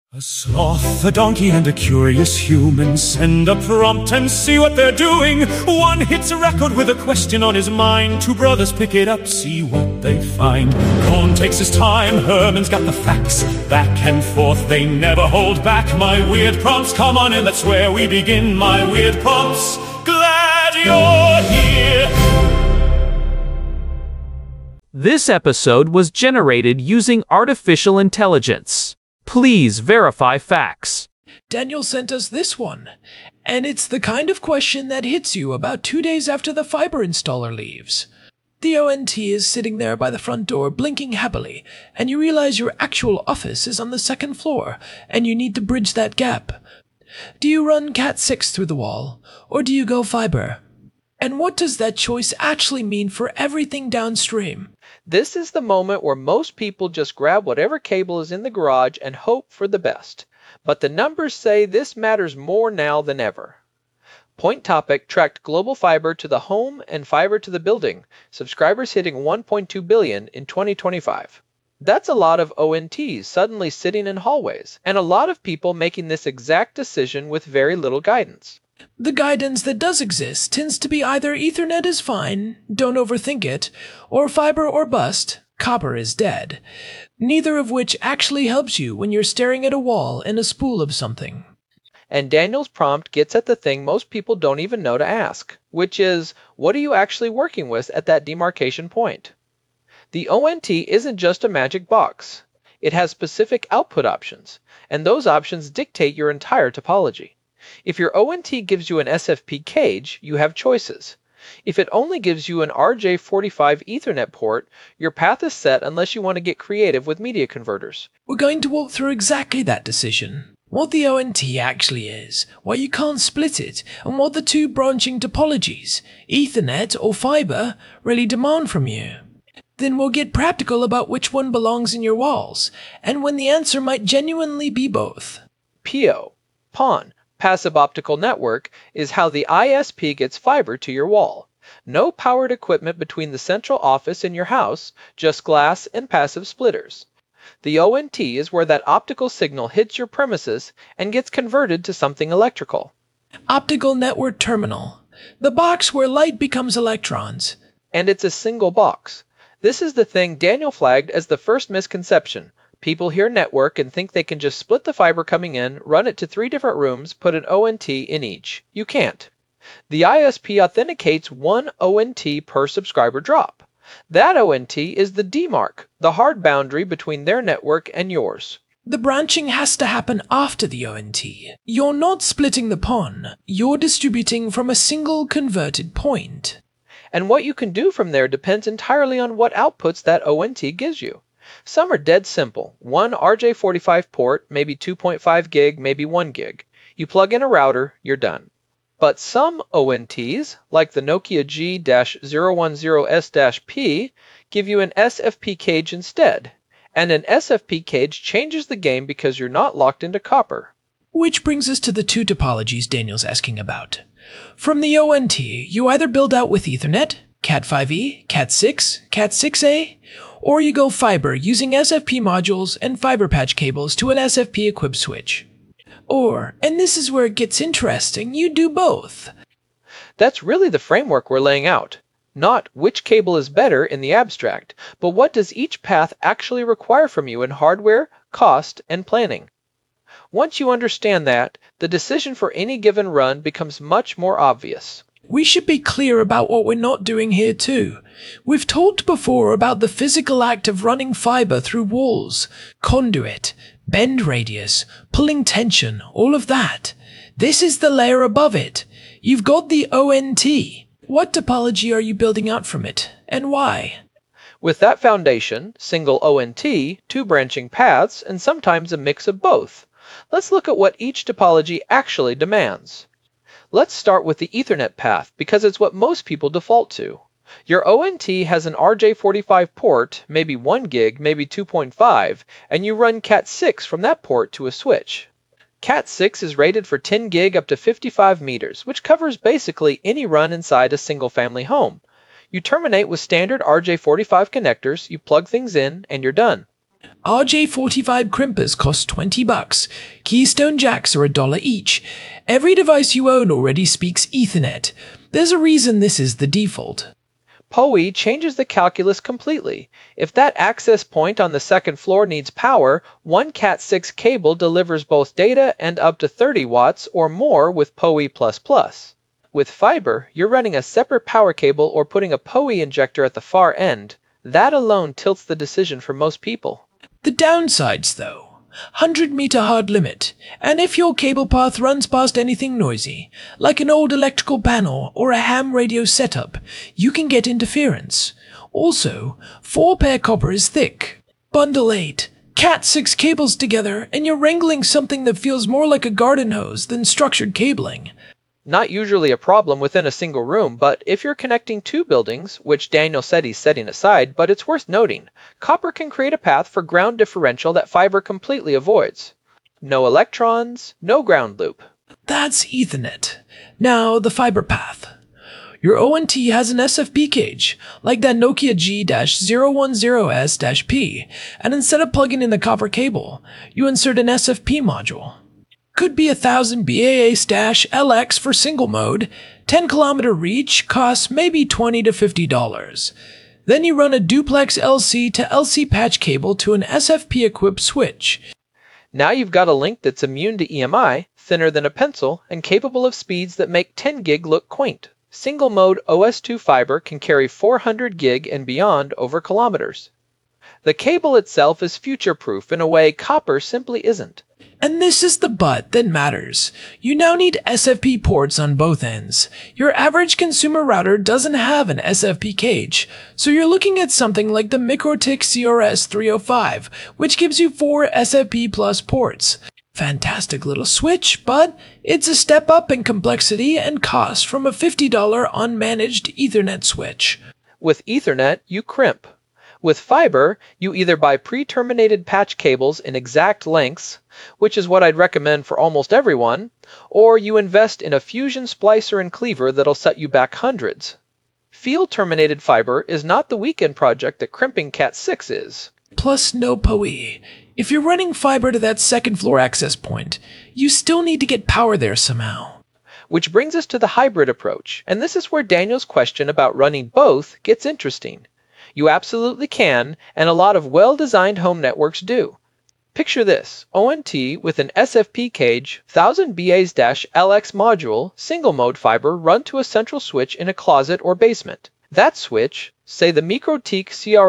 A sloth, a donkey, and a curious human send a prompt and see what they're doing. One hits a record with a question on his mind. Two brothers pick it up, see what they find. Cohn takes his time, Herman's got the facts. Back and forth, they never hold back. My weird prompts, come on in, that's where we begin. My weird prompts, glad you're here. This episode was generated using artificial intelligence. Please verify facts. Daniel sent us this one, and it's the kind of question that hits you about 2 days after the fiber installer leaves. The ONT is sitting there by the front door blinking happily, and you realize your actual office is on the second floor, and you need to bridge that gap. Do you run Cat6 through the wall, or do you go fiber? And what does that choice actually mean for everything downstream? This is the moment where most people just grab whatever cable is in the garage and hope for the best. But the numbers say this matters more now than ever. Point Topic tracked global fiber to the home and fiber to the building, subscribers hitting 1.2 billion in 2025. That's a lot of ONTs suddenly sitting in hallways, and a lot of people making this exact decision with very little guidance. The guidance that does exist tends to be either Ethernet is fine, don't overthink it, or fiber or bust, copper is dead, neither of which actually helps you when you're staring at a wall in a spool of something. And Daniel's prompt gets at the thing most people don't even know to ask, which is, what are you actually working with at that demarcation point? The ONT isn't just a magic box. It has specific output options, and those options dictate your entire topology. If your ONT gives you an SFP cage, you have choices. If it only gives you an RJ45 Ethernet port, your path is set unless you want to get creative with media converters. We're going to walk through exactly that decision. What the ONT actually is, why you can't split it, and what the two branching topologies, Ethernet or fiber, really demand from you. Then we'll get practical about which one belongs in your walls, and when the answer might genuinely be both. PO, PON, Passive Optical Network, is how the ISP gets fiber to your wall. No powered equipment between the central office and your house, just glass and passive splitters. The ONT is where that optical signal hits your premises and gets converted to something electrical. Optical Network Terminal, the box where light becomes electrons. And it's a single box. This is the thing Daniel flagged as the first misconception. People hear network and think they can just split the fiber coming in, run it to 3 different rooms, put an ONT in each. You can't. The ISP authenticates one ONT per subscriber drop. That ONT is the demarc, the hard boundary between their network and yours. The branching has to happen after the ONT. You're not splitting the PON, you're distributing from a single converted point. And what you can do from there depends entirely on what outputs that ONT gives you. Some are dead simple. One RJ45 port, maybe 2.5 gig, maybe 1 gig. You plug in a router, you're done. But some ONTs, like the Nokia G-010S-P, give you an SFP cage instead. And an SFP cage changes the game because you're not locked into copper. Which brings us to the two topologies Daniel's asking about. From the ONT, you either build out with Ethernet, Cat5e, Cat6, Cat6a, or you go fiber using SFP modules and fiber patch cables to an SFP-equipped switch. Or, and this is where it gets interesting, you do both. That's really the framework we're laying out. Not which cable is better in the abstract, but what does each path actually require from you in hardware, cost, and planning. Once you understand that, the decision for any given run becomes much more obvious. We should be clear about what we're not doing here too. We've talked before about the physical act of running fiber through walls, conduit, bend radius, pulling tension, all of that. This is the layer above it. You've got the ONT. What topology are you building out from it, and why? With that foundation, single ONT, 2 branching paths, and sometimes a mix of both, let's look at what each topology actually demands. Let's start with the Ethernet path because it's what most people default to. Your ONT has an RJ45 port, maybe 1 gig, maybe 2.5, and you run Cat6 from that port to a switch. Cat6 is rated for 10 gig up to 55 meters, which covers basically any run inside a single-family home. You terminate with standard RJ45 connectors, you plug things in, and you're done. RJ45 crimpers cost $20. Keystone jacks are $1 each. Every device you own already speaks Ethernet. There's a reason this is the default. PoE changes the calculus completely. If that access point on the second floor needs power, one Cat6 cable delivers both data and up to 30 watts or more with PoE++. With fiber, you're running a separate power cable or putting a PoE injector at the far end. That alone tilts the decision for most people. The downsides, though. 100-meter hard limit, and if your cable path runs past anything noisy, like an old electrical panel or a ham radio setup, you can get interference. Also, 4-pair copper is thick. Bundle 8. Cat6 cables together, and you're wrangling something that feels more like a garden hose than structured cabling. Not usually a problem within a single room, but if you're connecting two buildings, which Daniel said he's setting aside, but it's worth noting, copper can create a path for ground differential that fiber completely avoids. No electrons, no ground loop. That's Ethernet. Now, the fiber path. Your ONT has an SFP cage, like that Nokia G-010S-P, and instead of plugging in the copper cable, you insert an SFP module. Could be 1000 BAA-LX for single mode, 10-kilometer reach, costs maybe $20 to $50. Then you run a duplex LC to LC patch cable to an SFP-equipped switch. Now you've got a link that's immune to EMI, thinner than a pencil, and capable of speeds that make 10 gig look quaint. Single-mode OS2 fiber can carry 400 gig and beyond over kilometers. The cable itself is future-proof in a way copper simply isn't. And this is the but that matters. You now need SFP ports on both ends. Your average consumer router doesn't have an SFP cage, so you're looking at something like the MikroTik CRS305, which gives you 4 SFP plus ports. Fantastic little switch, but it's a step up in complexity and cost from a $50 unmanaged Ethernet switch. With Ethernet, you crimp. With fiber, you either buy pre-terminated patch cables in exact lengths, which is what I'd recommend for almost everyone, or you invest in a fusion splicer and cleaver that'll set you back hundreds. Field-terminated fiber is not the weekend project that crimping Cat6 is. Plus no PoE. If you're running fiber to that second floor access point, you still need to get power there somehow. Which brings us to the hybrid approach, and this is where Daniel's question about running both gets interesting. You absolutely can, and a lot of well-designed home networks do. Picture this, ONT with an SFP cage, 1000 BAs-LX module, single-mode fiber run to a central switch in a closet or basement. That switch, say the MikroTik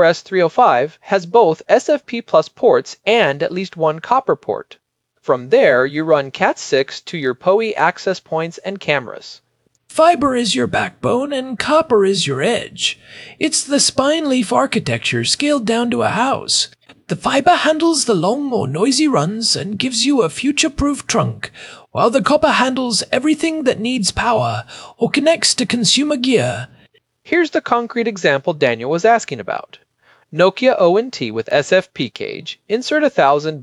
CRS305, has both SFP plus ports and at least one copper port. From there, you run Cat6 to your PoE access points and cameras. Fiber is your backbone and copper is your edge. It's the spine leaf architecture scaled down to a house. The fiber handles the long or noisy runs and gives you a future-proof trunk, while the copper handles everything that needs power or connects to consumer gear. Here's the concrete example Daniel was asking about. Nokia ONT with SFP cage, insert 1000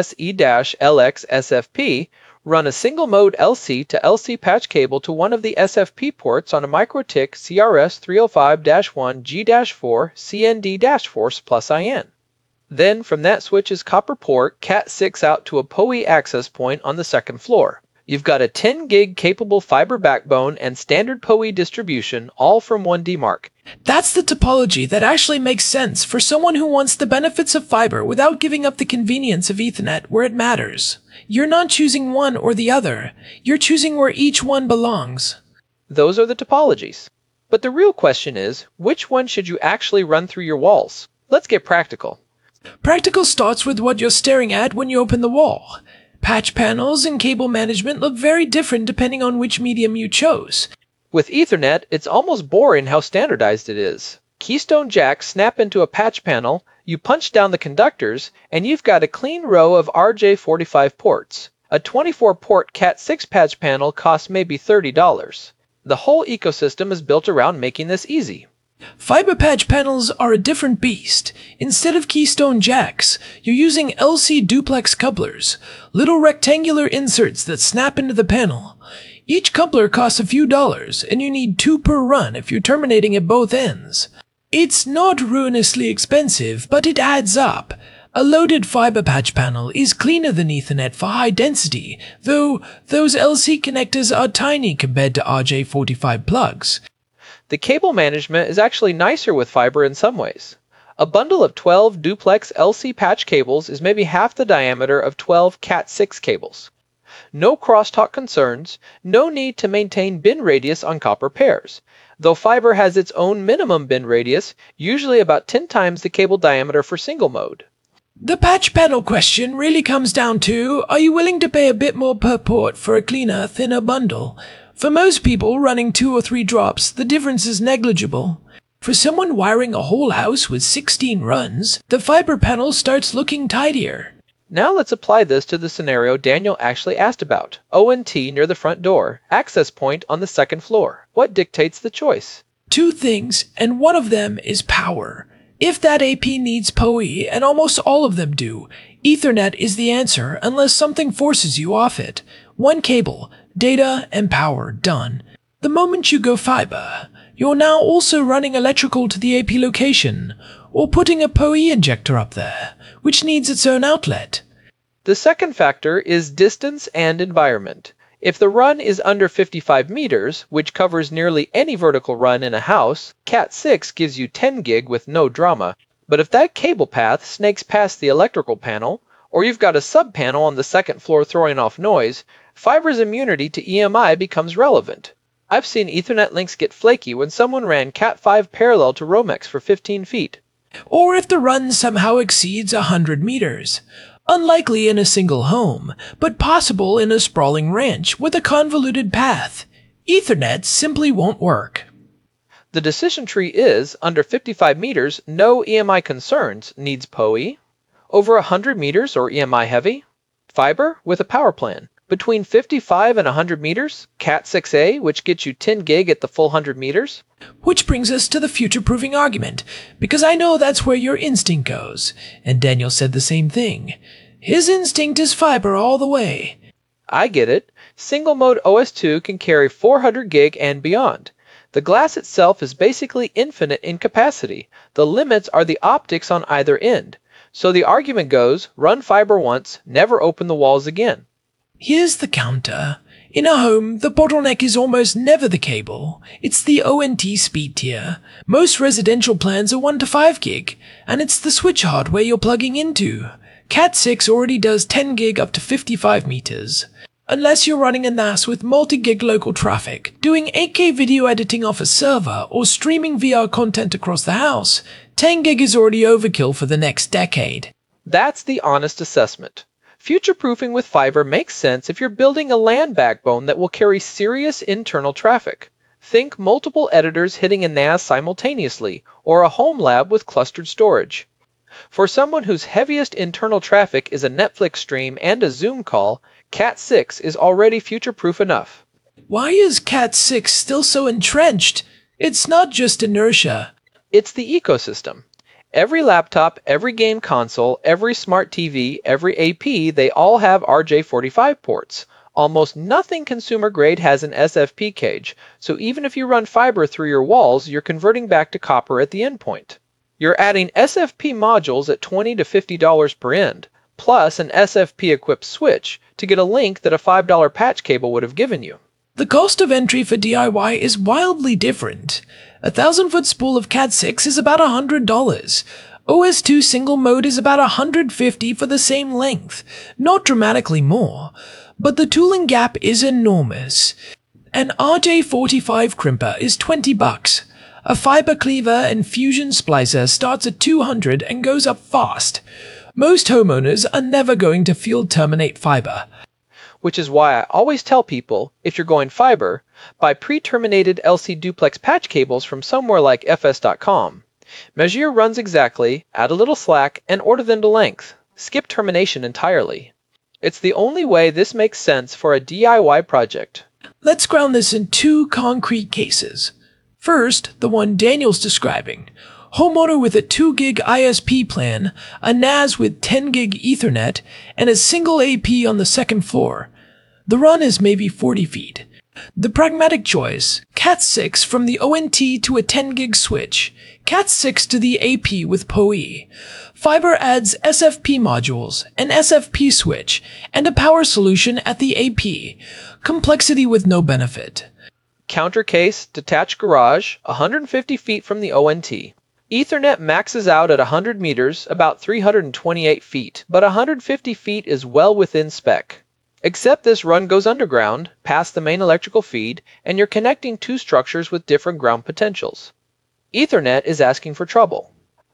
BASE-LX SFP, run a single-mode LC to LC patch cable to one of the SFP ports on a MikroTik CRS305-1 G-4 CND-Force plus IN. Then from that switch's copper port, Cat6 out to a PoE access point on the second floor. You've got a 10 gig capable fiber backbone and standard PoE distribution all from one DMARC. That's the topology that actually makes sense for someone who wants the benefits of fiber without giving up the convenience of Ethernet where it matters. You're not choosing one or the other. You're choosing where each one belongs. Those are the topologies. But the real question is, which one should you actually run through your walls? Let's get practical. Practical starts with what you're staring at when you open the wall. Patch panels and cable management look very different depending on which medium you chose. With Ethernet, it's almost boring how standardized it is. Keystone jacks snap into a patch panel, you punch down the conductors, and you've got a clean row of RJ45 ports. A 24-port Cat6 patch panel costs maybe $30. The whole ecosystem is built around making this easy. Fiber patch panels are a different beast. Instead of keystone jacks, you're using LC duplex couplers, little rectangular inserts that snap into the panel. Each coupler costs a few dollars, and you need 2 per run if you're terminating at both ends. It's not ruinously expensive, but it adds up. A loaded fiber patch panel is cleaner than Ethernet for high density, though those LC connectors are tiny compared to RJ45 plugs. The cable management is actually nicer with fiber in some ways. A bundle of 12 duplex LC patch cables is maybe half the diameter of 12 Cat6 cables. No crosstalk concerns, no need to maintain bin radius on copper pairs, though fiber has its own minimum bin radius, usually about 10 times the cable diameter for single mode. The patch panel question really comes down to, are you willing to pay a bit more per port for a cleaner, thinner bundle? For most people running 2 or 3 drops, the difference is negligible. For someone wiring a whole house with 16 runs, the fiber panel starts looking tidier. Now let's apply this to the scenario Daniel actually asked about. ONT near the front door, access point on the second floor. What dictates the choice? 2 things, and one of them is power. If that AP needs PoE, and almost all of them do, Ethernet is the answer unless something forces you off it. 1 cable, data and power, done. The moment you go fiber, you're now also running electrical to the AP location, or putting a PoE injector up there, which needs its own outlet. The second factor is distance and environment. If the run is under 55 meters, which covers nearly any vertical run in a house, Cat6 gives you 10 gig with no drama. But if that cable path snakes past the electrical panel, or you've got a sub-panel on the second floor throwing off noise, fiber's immunity to EMI becomes relevant. I've seen Ethernet links get flaky when someone ran Cat5 parallel to Romex for 15 feet. Or if the run somehow exceeds 100 meters. Unlikely in a single home, but possible in a sprawling ranch with a convoluted path. Ethernet simply won't work. The decision tree is, under 55 meters, no EMI concerns, needs PoE. Over 100 meters or EMI heavy, fiber with a power plan. Between 55 and 100 meters, Cat6A, which gets you 10 gig at the full 100 meters. Which brings us to the future-proofing argument, because I know that's where your instinct goes, and Daniel said the same thing. His instinct is fiber all the way. I get it. Single-mode OS2 can carry 400 gig and beyond. The glass itself is basically infinite in capacity. The limits are the optics on either end. So the argument goes, run fiber once, never open the walls again. Here's the counter. In a home, the bottleneck is almost never the cable. It's the ONT speed tier. Most residential plans are 1 to 5 gig, and it's the switch hardware you're plugging into. Cat6 already does 10 gig up to 55 meters. Unless you're running a NAS with multi-gig local traffic, doing 8K video editing off a server, or streaming VR content across the house, 10 gig is already overkill for the next decade. That's the honest assessment. Future-proofing with fiber makes sense if you're building a LAN backbone that will carry serious internal traffic. Think multiple editors hitting a NAS simultaneously, or a home lab with clustered storage. For someone whose heaviest internal traffic is a Netflix stream and a Zoom call, Cat6 is already future-proof enough. Why is Cat6 still so entrenched? It's not just inertia. It's the ecosystem. Every laptop, every game console, every smart TV, every AP, they all have RJ45 ports. Almost nothing consumer grade has an SFP cage, so even if you run fiber through your walls, you're converting back to copper at the endpoint. You're adding SFP modules at $20 to $50 per end, plus an SFP-equipped switch to get a link that a $5 patch cable would have given you. The cost of entry for DIY is wildly different. A 1,000-foot spool of Cat6 is about $100. OS2 single mode is about $150 for the same length, not dramatically more, but the tooling gap is enormous. An RJ45 crimper is $20. A fiber cleaver and fusion splicer starts at $200 and goes up fast. Most homeowners are never going to field terminate fiber. Which is why I always tell people, if you're going fiber, buy pre-terminated LC duplex patch cables from somewhere like fs.com. Measure your runs exactly, add a little slack, and order them to length. Skip termination entirely. It's the only way this makes sense for a DIY project. Let's ground this in 2 concrete cases. First, the one Daniel's describing. Homeowner with a 2 gig ISP plan, a NAS with 10 gig Ethernet, and a single AP on the second floor. The run is maybe 40 feet. The pragmatic choice, Cat6 from the ONT to a 10 gig switch, Cat6 to the AP with PoE. Fiber adds SFP modules, an SFP switch, and a power solution at the AP. Complexity with no benefit. Counter case, detached garage, 150 feet from the ONT. Ethernet maxes out at 100 meters, about 328 feet, but 150 feet is well within spec. Except this run goes underground, past the main electrical feed, and you're connecting two structures with different ground potentials. Ethernet is asking for trouble.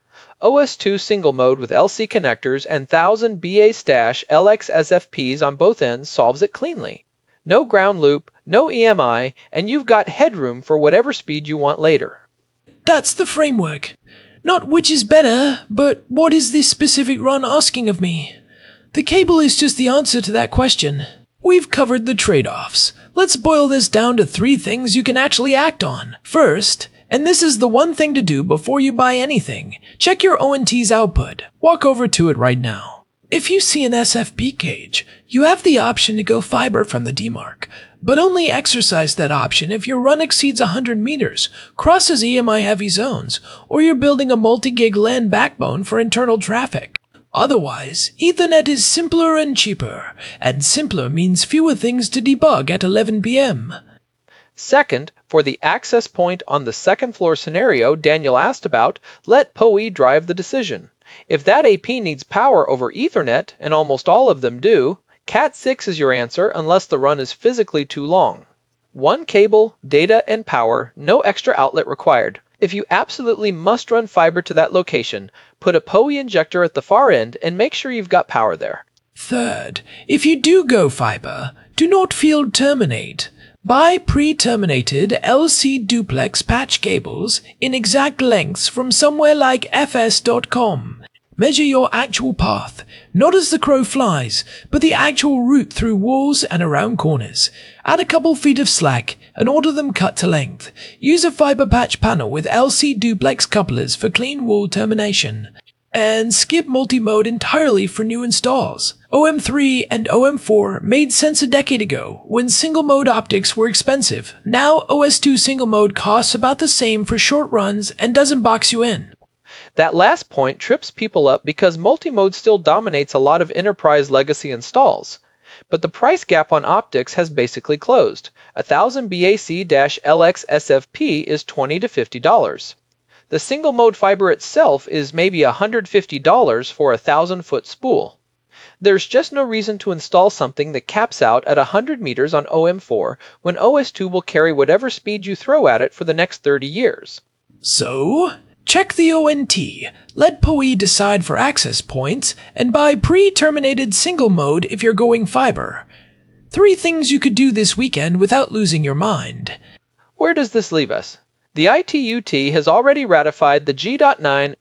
OS2 single mode with LC connectors and 1000 BA stash LX SFPs on both ends solves it cleanly. No ground loop, no EMI, and you've got headroom for whatever speed you want later. That's the framework. Not which is better, but what is this specific run asking of me? The cable is just the answer to that question. We've covered the trade-offs. Let's boil this down to 3 things you can actually act on. First, and this is the one thing to do before you buy anything, check your ONT's output. Walk over to it right now. If you see an SFP cage, you have the option to go fiber from the DMARC, but only exercise that option if your run exceeds 100 meters, crosses EMI-heavy zones, or you're building a multi-gig LAN backbone for internal traffic. Otherwise, Ethernet is simpler and cheaper, and simpler means fewer things to debug at 11 p.m. Second, for the access point on the second floor scenario Daniel asked about, let PoE drive the decision. If that AP needs power over Ethernet, and almost all of them do, Cat6 is your answer unless the run is physically too long. One cable, data, and power, no extra outlet required. If you absolutely must run fiber to that location, put a PoE injector at the far end and make sure you've got power there. Third, if you do go fiber, do not field terminate. Buy pre-terminated LC duplex patch cables in exact lengths from somewhere like fs.com. Measure your actual path, not as the crow flies, but the actual route through walls and around corners. Add a couple feet of slack and order them cut to length. Use a fiber patch panel with LC duplex couplers for clean wall termination. And skip multi-mode entirely for new installs. OM3 and OM4 made sense a decade ago when single-mode optics were expensive. Now OS2 single-mode costs about the same for short runs and doesn't box you in. That last point trips people up because multi-mode still dominates a lot of enterprise legacy installs. But the price gap on optics has basically closed. 1000 BAC-LX SFP is $20 to $50. The single-mode fiber itself is maybe $150 for a 1,000-foot spool. There's just no reason to install something that caps out at 100 meters on OM4 when OS2 will carry whatever speed you throw at it for the next 30 years. So, check the ONT, let PoE decide for access points, and buy pre-terminated single mode if you're going fiber. 3 things you could do this weekend without losing your mind. Where does this leave us? The ITU-T has already ratified the G.9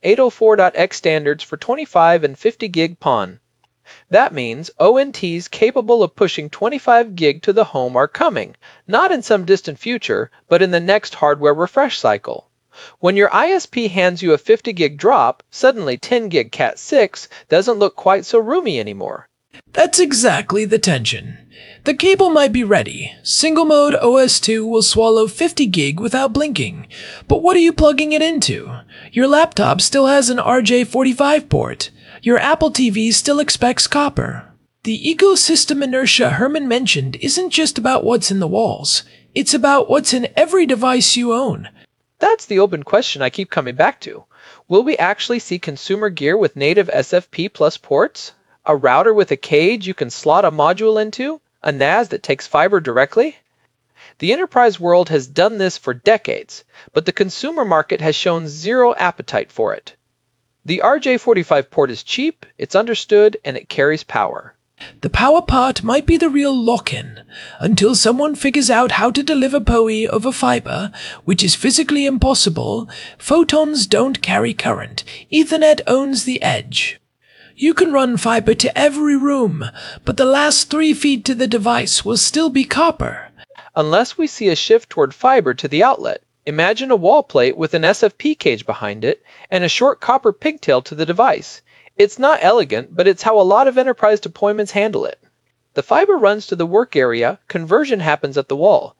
804.x standards for 25 and 50 gig PON. That means ONTs capable of pushing 25 gig to the home are coming, not in some distant future, but in the next hardware refresh cycle. When your ISP hands you a 50 gig drop, suddenly 10 gig Cat6 doesn't look quite so roomy anymore. That's exactly the tension. The cable might be ready. Single mode OS2 will swallow 50 gig without blinking. But what are you plugging it into? Your laptop still has an RJ45 port. Your Apple TV still expects copper. The ecosystem inertia Herman mentioned isn't just about what's in the walls. It's about what's in every device you own. That's the open question I keep coming back to. Will we actually see consumer gear with native SFP plus ports? A router with a cage you can slot a module into? A NAS that takes fiber directly? The enterprise world has done this for decades, but the consumer market has shown zero appetite for it. The RJ45 port is cheap, it's understood, and it carries power. The power part might be the real lock-in, until someone figures out how to deliver PoE over fiber, which is physically impossible. Photons don't carry current. Ethernet owns the edge. You can run fiber to every room, but the last 3 feet to the device will still be copper. Unless we see a shift toward fiber to the outlet. Imagine a wall plate with an SFP cage behind it and a short copper pigtail to the device. It's not elegant, but it's how a lot of enterprise deployments handle it. The fiber runs to the work area, conversion happens at the wall.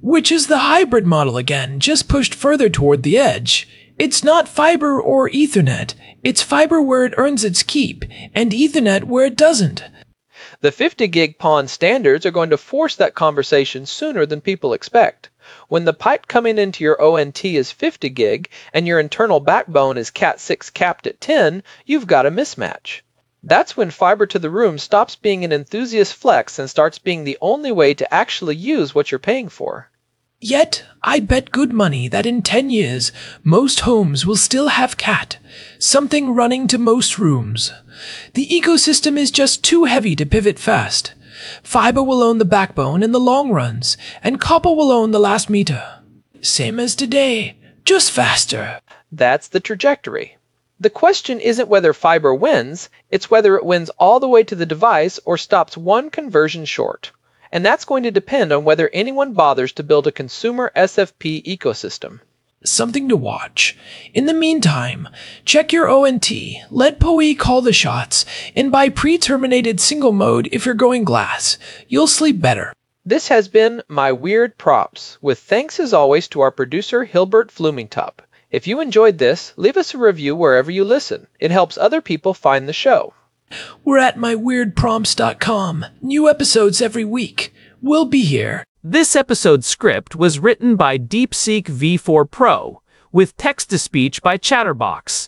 which is the hybrid model again, just pushed further toward the edge. It's not fiber or Ethernet. It's fiber where it earns its keep, and Ethernet where it doesn't. The 50 gig PON standards are going to force that conversation sooner than people expect. When the pipe coming into your ONT is 50 gig and your internal backbone is Cat6 capped at 10, you've got a mismatch. That's when fiber to the room stops being an enthusiast flex and starts being the only way to actually use what you're paying for. Yet, I'd bet good money that in 10 years, most homes will still have CAT, something running to most rooms. The ecosystem is just too heavy to pivot fast. Fiber will own the backbone in the long runs, and copper will own the last meter. Same as today, just faster. That's the trajectory. The question isn't whether fiber wins, it's whether it wins all the way to the device or stops one conversion short. And that's going to depend on whether anyone bothers to build a consumer SFP ecosystem. Something to watch. In the meantime, check your ONT, let PoE call the shots, and buy pre-terminated single mode if you're going glass. You'll sleep better. This has been My Weird Props, with thanks as always to our producer Hilbert Flumingtop. If you enjoyed this, leave us a review wherever you listen. It helps other people find the show. We're at myweirdprompts.com. New episodes every week. We'll be here. This episode's script was written by DeepSeek V4 Pro, with text-to-speech by Chatterbox.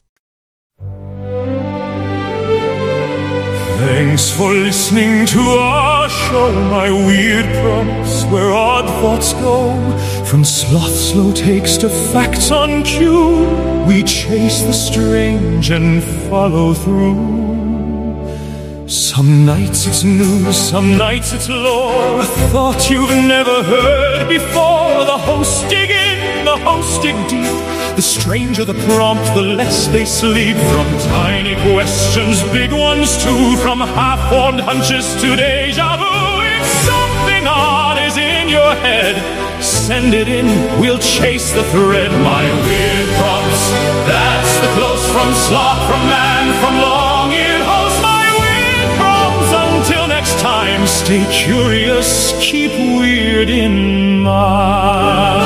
Thanks for listening to our show, My Weird Prompts, where odd thoughts go. From sloth slow takes to facts on cue, we chase the strange and follow through. Some nights it's news, some nights it's lore, a thought you've never heard before. The hosts dig in, the hosts dig deep. The stranger the prompt, the less they sleep. From tiny questions, big ones too. From half-formed hunches to deja vu. If something odd is in your head, send it in, we'll chase the thread. My weird prompts, that's the close from sloth, from man, from long-eared host. My weird prompts, until next time, stay curious, keep weird in mind.